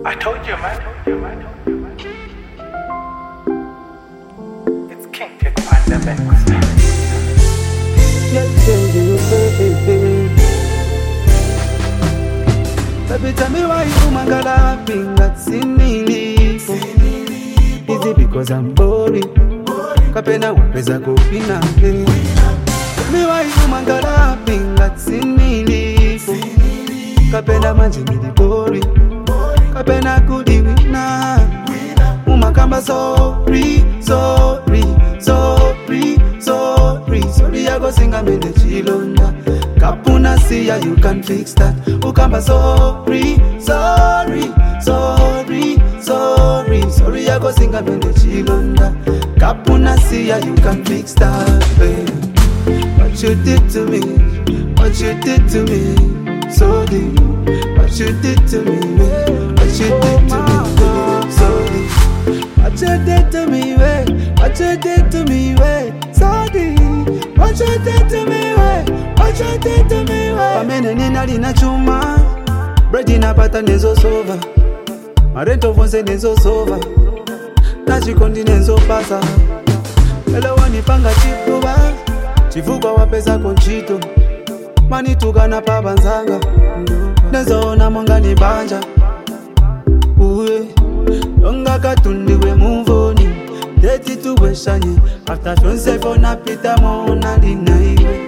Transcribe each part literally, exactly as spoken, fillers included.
I told you, man. It's King Kick on the mix. Baby, tell me why you man got laughing that sinili. Is it because I'm boring? Kapena wapeza kupina. Tell me why you man got laughing that sinili. Kapena manje mili boring. Kapena kudi wina. Umakamba sorry, sorry, sorry, sorry. Sorry, I go sing a mele chilonda. Kapuna siya, you can fix that. Ukamba sorry, sorry, sorry, sorry. Sorry, I go sing a mele chilonda. Kapuna siya, you can fix that, babe. What you did to me, what you did to me, so deep. What you did to me, babe. What you did to me, babe, so deep. What you did to me, babe. What you did to me, babe, so deep. What you did to me, babe. What you did to me, babe. Pamene nina lina chuma, bread na pata nezo sova, marento fonse nezo sova, na chikondi nezo pasa. Ele wani panga chifuba, chifuba wapesa konchito, mani tukana pa banzanga, nezo na monga ni banja. Uwe, longa katundi we move on. Deti tuwe shanye, after fiance for na pita mona lina iwe.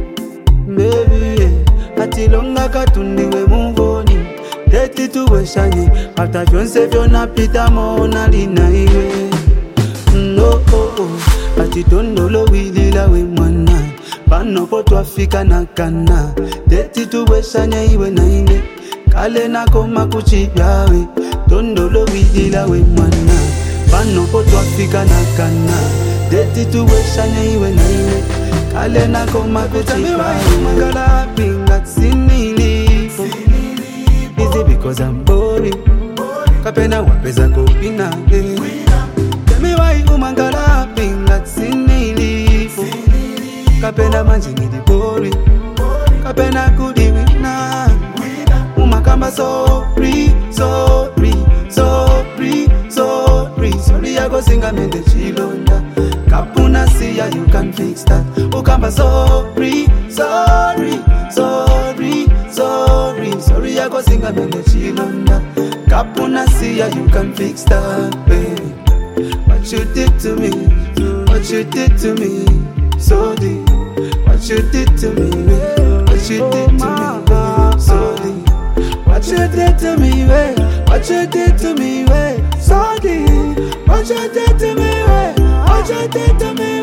Baby, yeah, ati longa katundi we move on. Deti tuwe shanye, after fiance for na pita mona lina iwe. No, oh, oh, ati tondolo wilila we mwana. Pano poto afika na kana. Deti tuwe shanye iwe na ine. Kale na koma kuchiplawe. Tondolo wilila we mwana. Pano poto afika na kana. Deti tuwe shanye iwe na ine. Kale na koma kuchiplawe. Mangala pinga sinili. Is it because I'm boring? Kapena wapeza kupina. Tell me why you mangala pinga sinili. Kapena manje nili boring. Kapena kudi wina. Umakamba sorry, sorry, sorry, sorry. Sorry, I go sing a mele chilonda. Kapuna siya, you can fix that. Ukamba sorry, sorry, sorry, sorry. Sorry, I go sing a mele chilonda. Kapuna siya, you can fix that, babe. What you did to me, what you did to me, so deep. What you did to me, babe. What you did to me, babe, so deep. What you did to me, babe. What you did to me, babe, so deep. What you did to me, babe. What you did to me,